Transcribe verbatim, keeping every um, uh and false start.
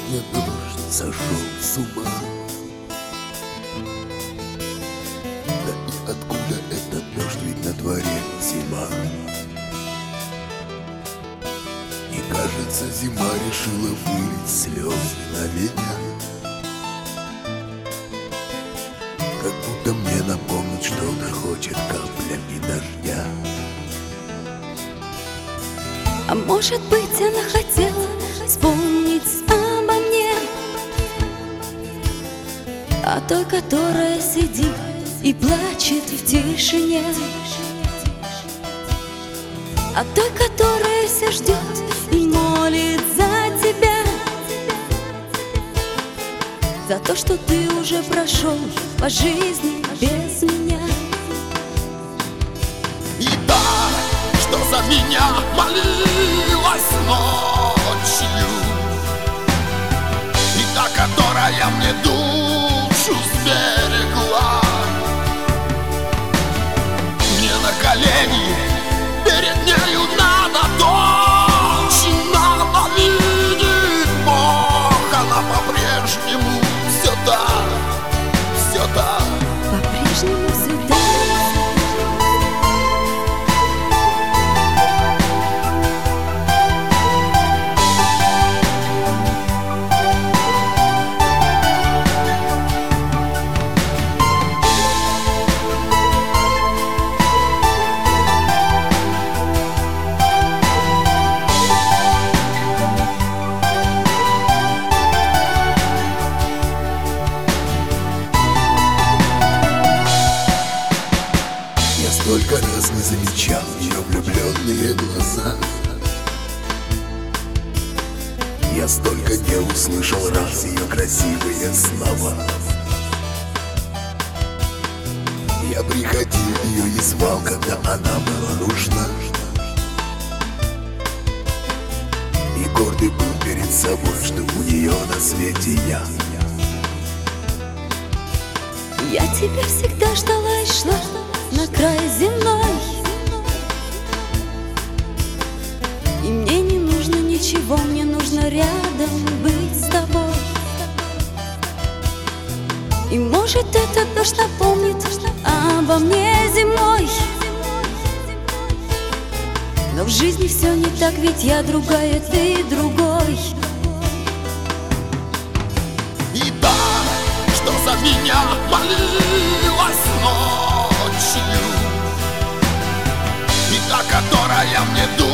Сегодня дождь сошел с ума. Да и откуда этот дождь, ведь на дворе зима. И кажется, зима решила вылить слезы на меня, как будто мне напомнить что-то хочет каплями дождя. А может быть, она хотела вспомнить обо мне, о той, которая сидит и плачет в тишине, о той, которая все ждет и молит за тебя, за то, что ты уже прошел по жизни без меня. И та, что за меня молилась ночью, и та, которая мне душу сберегла, мне на колени перед нею надо точно, но видит Бог, она по-прежнему все так, все так. По-прежнему все так. Столько раз не замечал ее влюбленные глаза. Я столько не услышал раз ее красивые слова. Я приходил ее и звал, когда она была нужна, и гордый был перед собой, что у нее на свете я. Я тебя всегда ждала и шла на край земной, и мне не нужно ничего, мне нужно рядом быть с тобой. И может этот дождь напомнит обо мне зимой, но в жизни все не так, ведь я другая, ты другой. И та, что за меня молилась ночью, и та, которая мне душу